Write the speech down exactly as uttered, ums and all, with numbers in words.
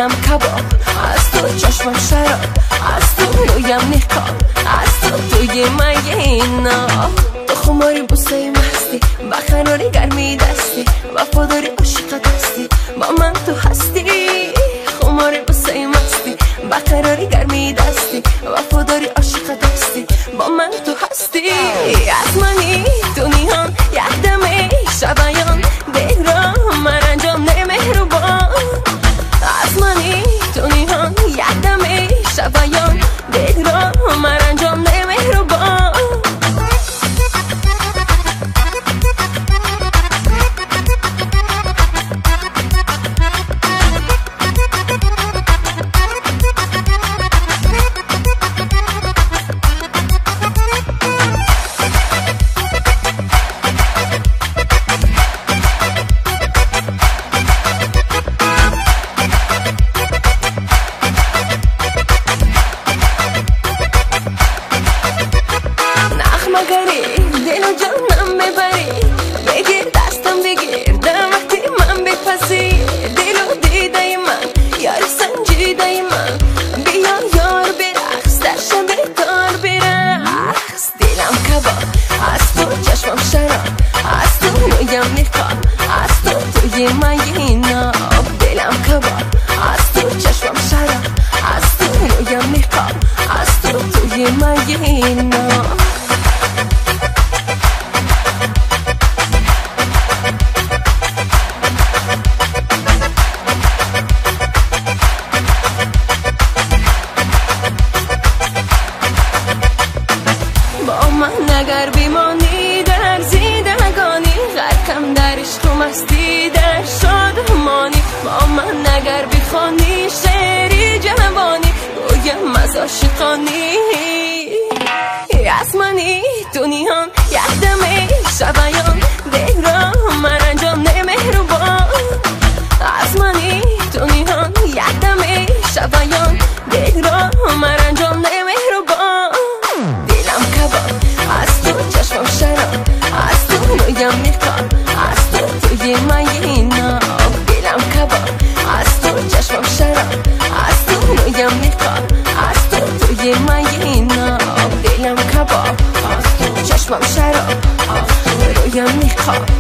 دلم کباب، از تو چشمم شراب، از تو رویم نقاب، از تو توی مگینا. تو خماری بوسه مستی، بخراری گرمی دستی، وفاداری عاشق دستی، با من تو هستی. خماری بوسه مستی، بخراری گرمی دستی، وفاداری عاشق دستی، با من تو هستی. از منی دنیان یک دمه شبایان، دل را من انجام نه مهربان. از منی دنیان یک دمه شبایان، دل را من انجام نه مهربان. دل و جانم ببری، بگیر دستم بگیر در وقتی من بپذیر. دل و دیده من یار سنجیده من، بیا یار برقص در شب تار برقص. دلم کباب، از تو چشمم شراب، از تو رویم نقاب، از تو توی مگینا. دلم کباب، از تو چشمم شراب، از تو رویم نقاب، از تو توی مگینا. با من اگر بیمانی در زیدگانی، غرقم در عشق و مستی در شادمانی. با من اگر بخوانی شعری جوانی، گویم از عاشقانی. از منی دنیان یک دمه شبایان، دل را من انجام نه مهربان. از منی دنیان یک دمه شبایان، دل را من انجام نه مهربان. دلم کباب، از تو چشمم شراب، از تو رویم نقاب، از تو توی مگینا. دلم کباب، از تو چشمم شراب، از تو رویم نقاب، از تو توی مگینا. دلم کباب، از تو چشمم شراب، از تو رویم نقاب.